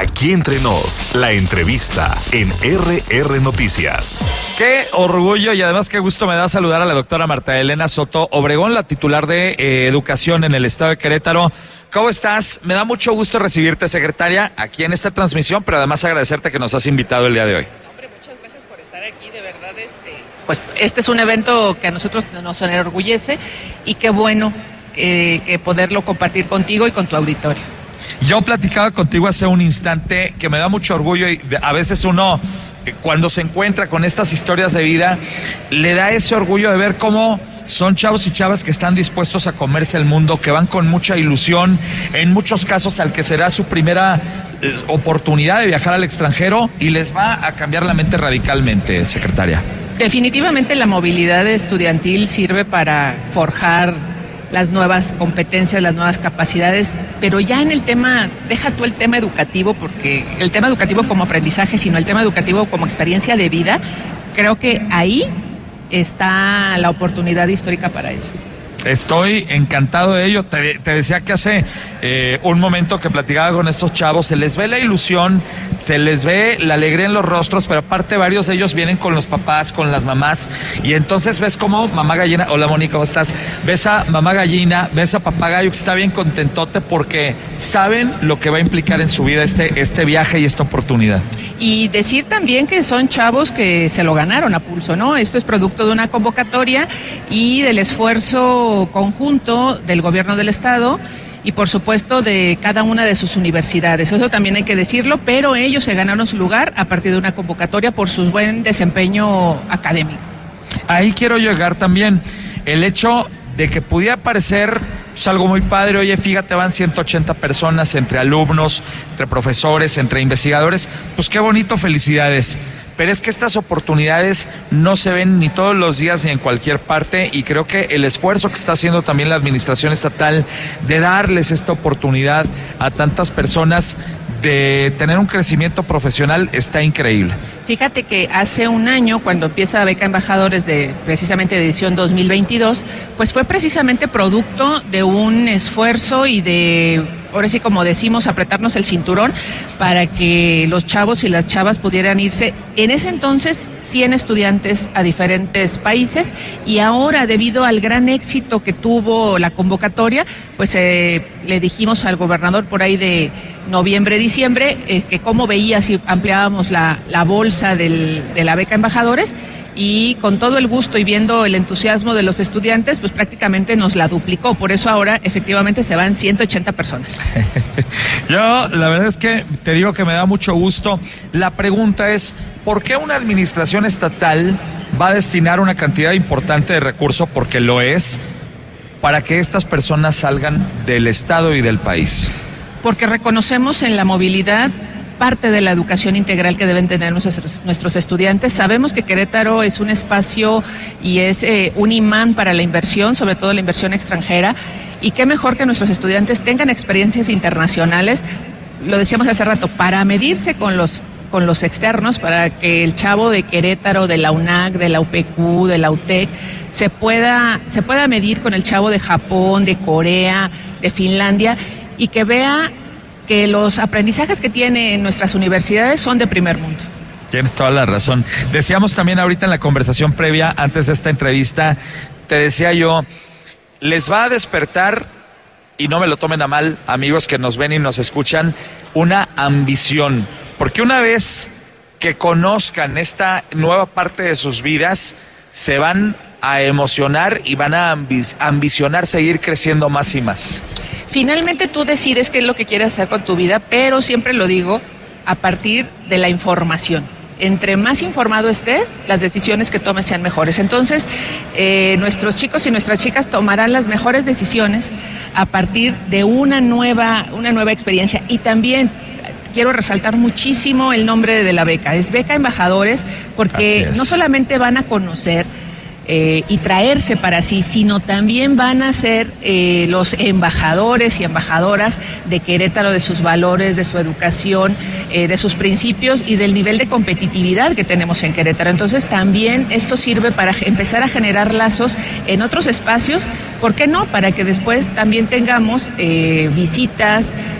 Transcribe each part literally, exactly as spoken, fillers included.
Aquí entre nos, la entrevista en R R Noticias. Qué orgullo y además qué gusto me da saludar a la doctora Marta Elena Soto Obregón, la titular de eh, Educación en el Estado de Querétaro. ¿Cómo estás? Me da mucho gusto recibirte, secretaria, aquí en esta transmisión, pero además agradecerte que nos has invitado el día de hoy. Hombre, muchas gracias por estar aquí, de verdad, este, pues este es un evento que a nosotros nos enorgullece y qué bueno que, que poderlo compartir contigo y con tu auditorio. Yo platicaba contigo hace un instante que me da mucho orgullo y a veces uno, cuando se encuentra con estas historias de vida, le da ese orgullo de ver cómo son chavos y chavas que están dispuestos a comerse el mundo, que van con mucha ilusión, en muchos casos al que será su primera eh, oportunidad de viajar al extranjero y les va a cambiar la mente radicalmente, secretaria. Definitivamente la movilidad estudiantil sirve para forjar las nuevas competencias, las nuevas capacidades, pero ya en el tema, deja tú el tema educativo, porque el tema educativo como aprendizaje, sino el tema educativo como experiencia de vida, creo que ahí está la oportunidad histórica para ellos. Estoy encantado de ello. Te, te decía que hace eh, un momento que platicaba con estos chavos, se les ve la ilusión, se les ve la alegría en los rostros, pero aparte varios de ellos vienen con los papás, con las mamás, y entonces ves como mamá gallina, hola Mónica, ¿cómo estás? Ves a mamá gallina, ves a papá gallo que está bien contentote porque saben lo que va a implicar en su vida este, este viaje y esta oportunidad. Y decir también que son chavos que se lo ganaron a pulso, ¿no? Esto es producto de una convocatoria y del esfuerzo conjunto del gobierno del estado y por supuesto de cada una de sus universidades. Eso también hay que decirlo, pero ellos se ganaron su lugar a partir de una convocatoria por su buen desempeño académico. Ahí quiero llegar también. El hecho de que pudiera parecer pues, algo muy padre, oye, fíjate, van ciento ochenta personas entre alumnos, entre profesores, entre investigadores, pues qué bonito, felicidades. Pero es que estas oportunidades no se ven ni todos los días ni en cualquier parte y creo que el esfuerzo que está haciendo también la administración estatal de darles esta oportunidad a tantas personas de tener un crecimiento profesional está increíble. Fíjate que hace un año, cuando empieza Beca Embajadores de precisamente de edición dos mil veintidós, pues fue precisamente producto de un esfuerzo y de, ahora sí como decimos, apretarnos el cinturón para que los chavos y las chavas pudieran irse. En ese entonces, cien estudiantes a diferentes países y ahora, debido al gran éxito que tuvo la convocatoria, pues eh, le dijimos al gobernador por ahí de noviembre, diciembre, eh, que cómo veía si ampliábamos la, la bolsa del, de la Beca Embajadores y con todo el gusto y viendo el entusiasmo de los estudiantes, pues prácticamente nos la duplicó. Por eso ahora efectivamente se van ciento ochenta personas. Yo la verdad es que te digo que me da mucho gusto. La pregunta es, ¿por qué una administración estatal va a destinar una cantidad importante de recursos, porque lo es, para que estas personas salgan del estado y del país? Porque reconocemos en la movilidad parte de la educación integral que deben tener nuestros, nuestros estudiantes. Sabemos que Querétaro es un espacio y es eh, un imán para la inversión, sobre todo la inversión extranjera, y qué mejor que nuestros estudiantes tengan experiencias internacionales, lo decíamos hace rato, para medirse con los con los externos, para que el chavo de Querétaro, de la U N A C, de la U P Q, de la U T E C, se pueda, se pueda medir con el chavo de Japón, de Corea, de Finlandia, y que vea que los aprendizajes que tiene en nuestras universidades son de primer mundo. Tienes toda la razón. Decíamos también ahorita en la conversación previa, antes de esta entrevista, te decía yo, les va a despertar, y no me lo tomen a mal, amigos que nos ven y nos escuchan, una ambición. Porque una vez que conozcan esta nueva parte de sus vidas, se van a emocionar y van a ambi- ambicionar seguir creciendo más y más. Finalmente tú decides qué es lo que quieres hacer con tu vida, pero siempre lo digo, a partir de la información. Entre más informado estés, las decisiones que tomes sean mejores. Entonces, eh, nuestros chicos y nuestras chicas tomarán las mejores decisiones a partir de una nueva, una nueva experiencia. Y también quiero resaltar muchísimo el nombre de la beca. Es Beca Embajadores, porque no solamente van a conocer Eh, y traerse para sí, sino también van a ser eh, los embajadores y embajadoras de Querétaro, de sus valores, de su educación, eh, de sus principios y del nivel de competitividad que tenemos en Querétaro. Entonces también esto sirve para empezar a generar lazos en otros espacios, ¿por qué no? Para que después también tengamos eh, visitas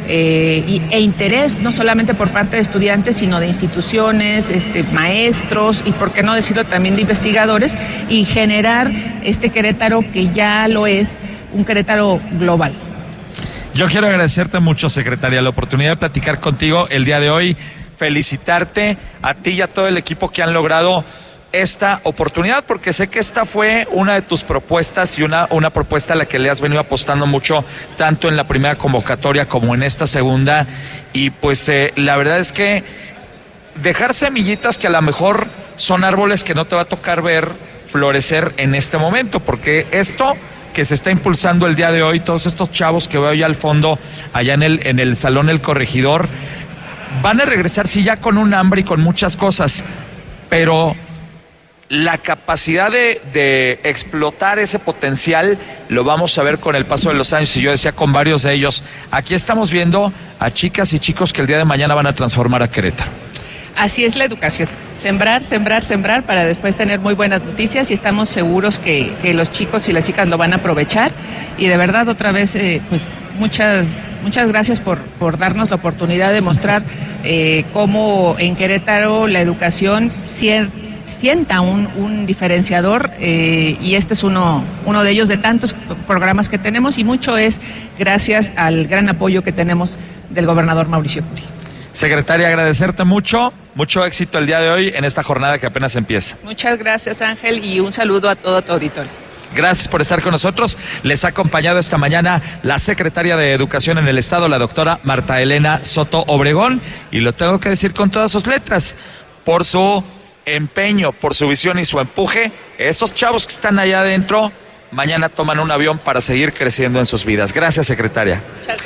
eh, y, e interés, no solamente por parte de estudiantes, sino de instituciones, este, maestros y, por qué no decirlo, también de investigadores, y generar este Querétaro que ya lo es, un Querétaro global. Yo quiero agradecerte mucho, secretaria, la oportunidad de platicar contigo el día de hoy, felicitarte a ti y a todo el equipo que han logrado esta oportunidad, porque sé que esta fue una de tus propuestas y una, una propuesta a la que le has venido apostando mucho, tanto en la primera convocatoria como en esta segunda, y pues eh, la verdad es que dejar semillitas que a lo mejor son árboles que no te va a tocar ver florecer en este momento, porque esto que se está impulsando el día de hoy, todos estos chavos que veo allá al fondo, allá en el, en el Salón El Corregidor, van a regresar sí ya con un hambre y con muchas cosas, pero la capacidad de, de explotar ese potencial lo vamos a ver con el paso de los años, y yo decía con varios de ellos, aquí estamos viendo a chicas y chicos que el día de mañana van a transformar a Querétaro. Así es la educación, sembrar, sembrar, sembrar para después tener muy buenas noticias, y estamos seguros que, que los chicos y las chicas lo van a aprovechar, y de verdad otra vez eh, pues muchas muchas gracias por, por darnos la oportunidad de mostrar eh, cómo en Querétaro la educación cier, sienta un, un diferenciador, eh, y este es uno, uno de ellos, de tantos programas que tenemos, y mucho es gracias al gran apoyo que tenemos del gobernador Mauricio Curi. Secretaria, agradecerte mucho, mucho éxito el día de hoy en esta jornada que apenas empieza. Muchas gracias, Ángel, y un saludo a todo tu auditorio. Gracias por estar con nosotros. Les ha acompañado esta mañana la secretaria de Educación en el Estado, la doctora Marta Elena Soto Obregón, y lo tengo que decir con todas sus letras, por su empeño, por su visión y su empuje, esos chavos que están allá adentro, mañana toman un avión para seguir creciendo en sus vidas. Gracias, secretaria.